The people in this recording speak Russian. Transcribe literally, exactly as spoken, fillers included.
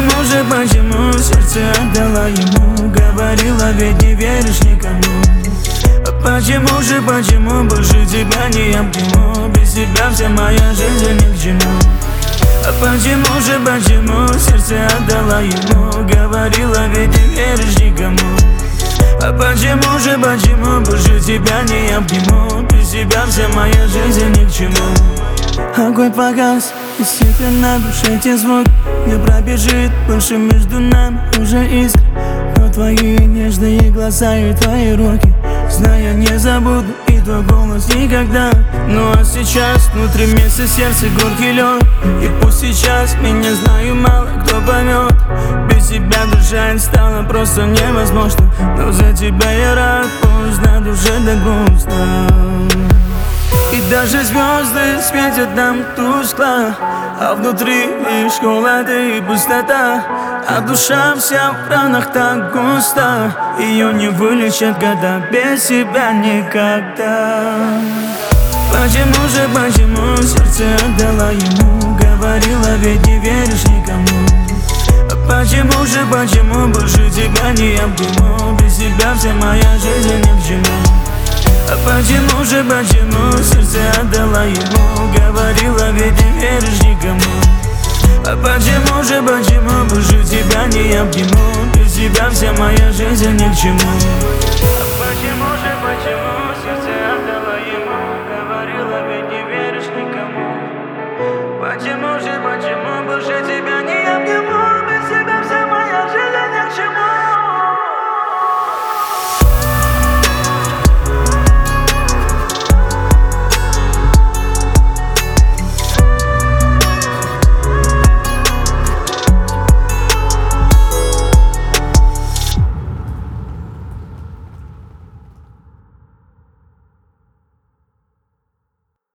почему же, почему сердце отдала ему? Говорила, ведь не веришь никому. А почему же, почему больше тебя не обниму? Без тебя вся моя жизнь ни к чему. А почему же, почему сердце отдала ему? Говорила, ведь не веришь никому. А почему же, почему больше тебя не обниму? Без тебя вся моя жизнь ни к чему. Огонь погас, и светло на душе те звук не пробежит больше между нами уже искр. Но твои нежные глаза и твои руки, зная, не забуду и твой голос никогда. Ну а сейчас внутри места сердце горький лед. И пусть сейчас меня знаю мало кто поймет. Без тебя дышать стало просто невозможно. Но за тебя я рад, пусть на душе так грустно. И даже звезды светят нам тускло, а внутри лишь холод и пустота. А душа вся в ранах так густо, ее не вылечат года, без себя никогда. Почему же, почему сердце отдала ему? Говорила, ведь не веришь никому. А почему же, почему больше тебя не обниму? Без тебя вся моя жизнь ни к чему. А почему же, почему сердце отдала ему? Говорила, ведь не веришь никому. А почему же, почему больше тебя не обниму? Без тебя вся моя жизнь ни к чему. А почему же, почему